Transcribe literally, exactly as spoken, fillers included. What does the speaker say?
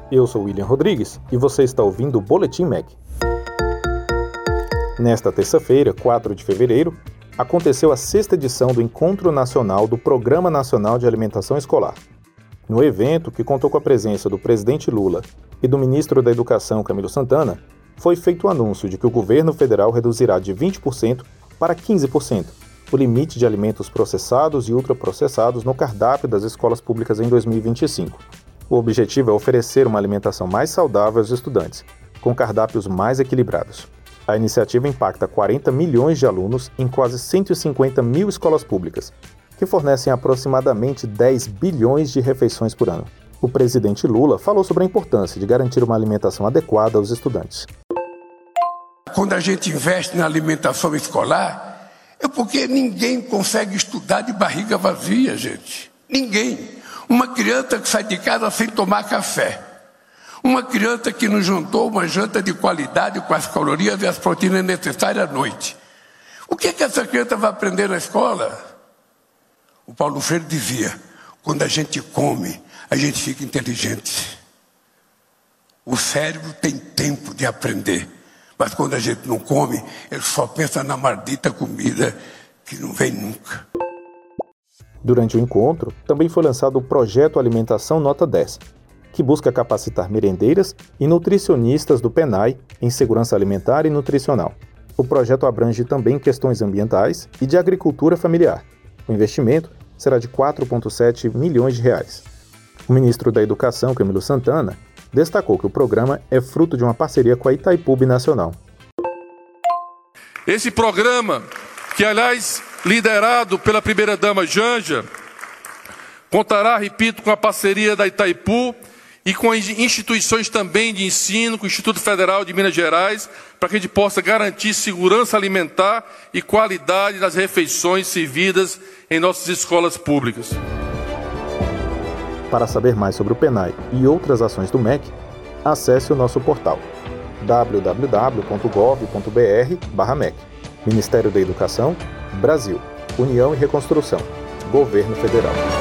Eu sou William Rodrigues e você está ouvindo o Boletim M E C. Nesta terça-feira, quatro de fevereiro, aconteceu a sexta edição do Encontro Nacional do Programa Nacional de Alimentação Escolar. No evento, que contou com a presença do presidente Lula e do ministro da Educação, Camilo Santana, foi feito o anúncio de que o governo federal reduzirá de vinte por cento para quinze por cento o limite de alimentos processados e ultraprocessados no cardápio das escolas públicas em dois mil e vinte e cinco. O objetivo é oferecer uma alimentação mais saudável aos estudantes, com cardápios mais equilibrados. A iniciativa impacta quarenta milhões de alunos em quase cento e cinquenta mil escolas públicas, que fornecem aproximadamente dez bilhões de refeições por ano. O presidente Lula falou sobre a importância de garantir uma alimentação adequada aos estudantes. Quando a gente investe na alimentação escolar, é porque ninguém consegue estudar de barriga vazia, gente. Ninguém. Uma criança que sai de casa sem tomar café. Uma criança que não jantou uma janta de qualidade com as calorias e as proteínas necessárias à noite. O que é que essa criança vai aprender na escola? O Paulo Freire dizia, quando a gente come, a gente fica inteligente. O cérebro tem tempo de aprender. Mas quando a gente não come, ele só pensa na maldita comida que não vem nunca. Durante o encontro, também foi lançado o Projeto Alimentação Nota dez, que busca capacitar merendeiras e nutricionistas do PENAI em segurança alimentar e nutricional. O projeto abrange também questões ambientais e de agricultura familiar. O investimento será de quatro vírgula sete milhões de reais. O ministro da Educação, Camilo Santana, destacou que o programa é fruto de uma parceria com a Itaipu Binacional. Esse programa, que aliás liderado pela primeira-dama Janja, contará, repito, com a parceria da Itaipu e com instituições também de ensino, com o Instituto Federal de Minas Gerais, para que a gente possa garantir segurança alimentar e qualidade das refeições servidas em nossas escolas públicas. Para saber mais sobre o PENAI e outras ações do M E C, acesse o nosso portal w w w ponto gov ponto b r barra M E C. Ministério da Educação, Brasil, União e Reconstrução, Governo Federal.